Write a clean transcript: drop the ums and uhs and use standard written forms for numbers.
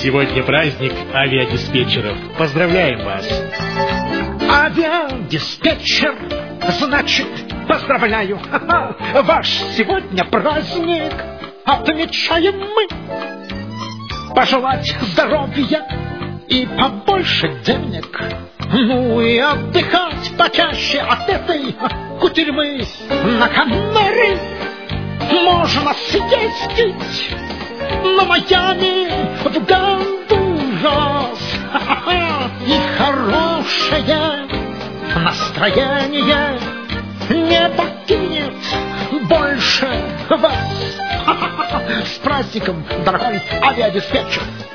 Сегодня праздник авиадиспетчеров. Поздравляем вас. Авиадиспетчер, значит, поздравляю. Ваш сегодня праздник отмечаем мы. Пожелать здоровья и побольше денег. Ну и отдыхать почаще от этой кутерьмы. На Канары можно съездить, на Майами, в Гондурас. И хорошее настроение не покинет больше вас. С праздником, дорогой авиадиспетчер!